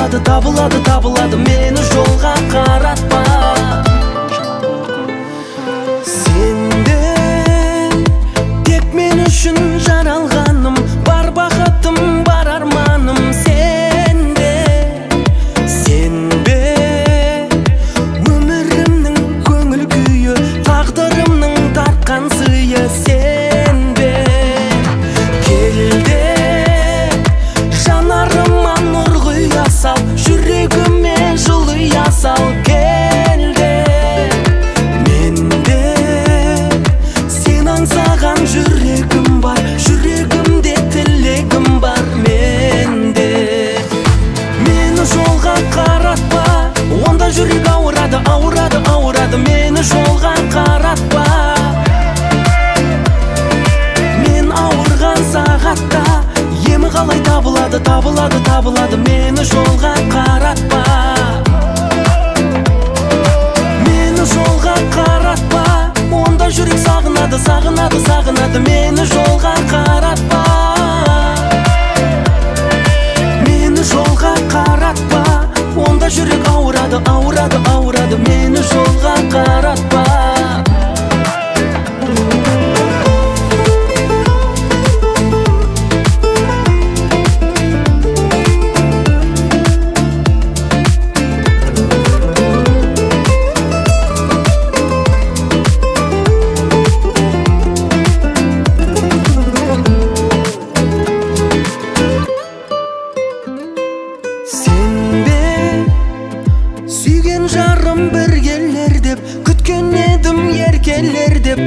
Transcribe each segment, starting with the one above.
табылады, мені жолға қаратпа. Сенде тек мен үшін жаралғаным, бар бақытым, бар арманым сенде. Сенбе өмірімнің көңіл күйі, тағдырымның тартқан сыйы сенбе. Келде жанарыма нұр құя сал, жүрегіме жылы ұя сал. Келде менде сен аңсаған жүрегім бар, жүрегімде тілегім бар менде. Мені жолға қаратпа, онда жүрек ауырады, мені жолға қаратпа. Мен ауырған сағатта емі қалай табылады, мені жолға қаратпа. Мені жолға қаратпа, онда жүрек сағынады, мені жолға қаратпа. Мені жолға қаратпа, онда жүрек ауырады, мені жолға қаратпа. Сүйген жарым бір келер деп, күткен едім еркелер деп.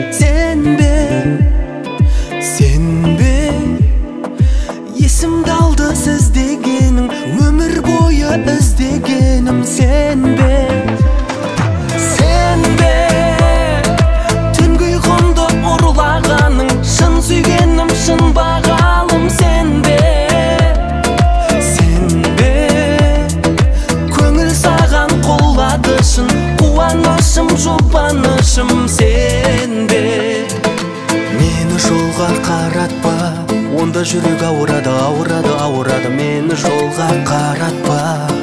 Сенбе есімді алды сіз дегенің, өмір бойы іздегенім сенбе. Түнгі ұйқымды ұрлағаның, шын сүйгенім, шын бағалым сенбе. Қуанышым, жұбанышым сенбе. Мені жолға қаратпа, онда жүрек ауырады, мені жолға қаратпа.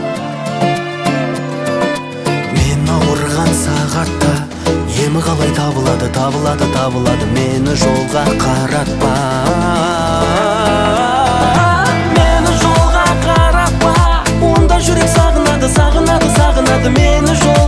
Мен ауырған сағатта емі қалай табылады, мені жолға қаратпа. Мені жолға қаратпа, онда жүрек сағынады, мені жолға